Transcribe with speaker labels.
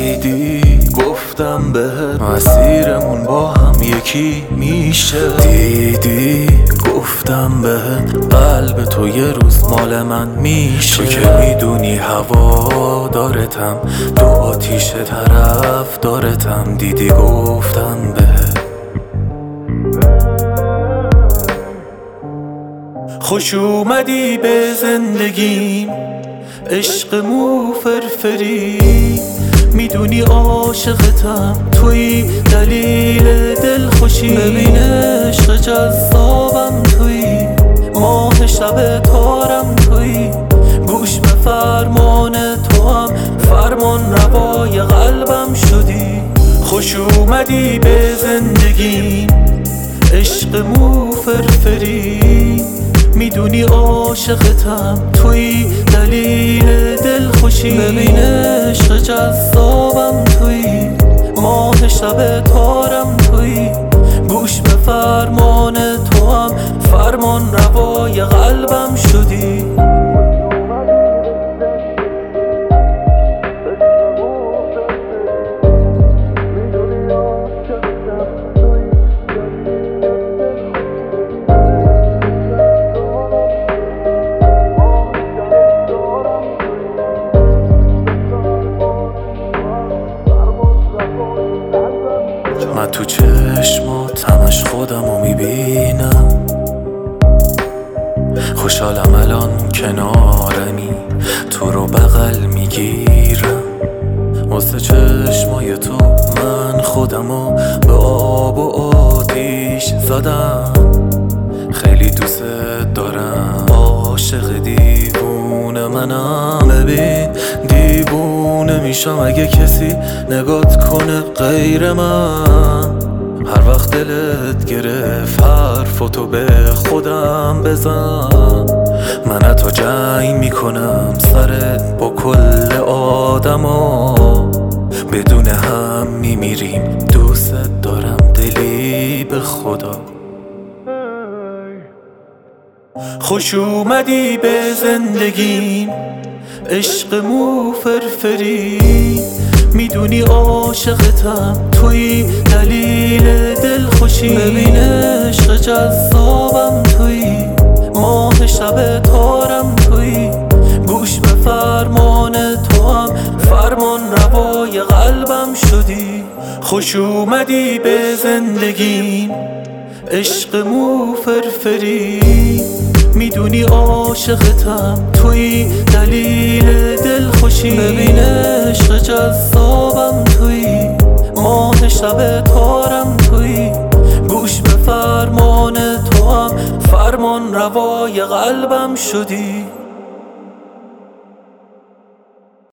Speaker 1: دیدی گفتم بهت مسیرمون با هم یکی میشه. دیدی گفتم بهت قلب تو یه روز مال من میشه. تو که میدونی هوا دارتم، دو آتیش طرف دارتم. دیدی گفتم بهت خوش اومدی به زندگیم، عشق مو فرفری. میدونی عاشقتم، توی دلیل دلخوشی. ببین عشق جذابم توی، ماه شب تارم توی. گوش به فرمان تو هم، فرمان روای قلبم شدی. خوش اومدی به زندگیم، عشق مو فرفری. میدونی عاشقتم، توی دلیل دلخوشی. ببین عشق جذابم توی، ماه شب تارم توی. گوش به فرمان تو هم، فرمان روای قلبم شدی. من تو چشمات همش خودمو میبینم. خوشحالم الان کنارمی، تو رو بغل میگیرم. واسه چشمای تو من خودمو به آب و آتیش زدم. خیلی دوست دارم، عاشق دیوونه منم. ببین دیوونه میشم اگه کسی نگات کنه غیر من. هر وقت دلت گرفت حرفاتو به خودم بزن. من حتی جنگ میکنم سرت با کل آدما. بدون هم میمیریم، دوست دارم دلی به خدا. خوش اومدی به زندگیم، عشق مو فرفری. میدونی عاشقتم، توی دلیل دلخوشی. ببین عشق جذابم توی، ماه شب تارم توی. گوش به فرمان تو هم، فرمان روای قلبم شدی. خوش اومدی به زندگیم، عشق مو فرفری. میدونی عاشقتم، توی دلیل دلخوشی. ببین عشق جذابم توی، ماه شب تارم توی. گوش به فرمان تو هم، فرمان روای قلبم شدی.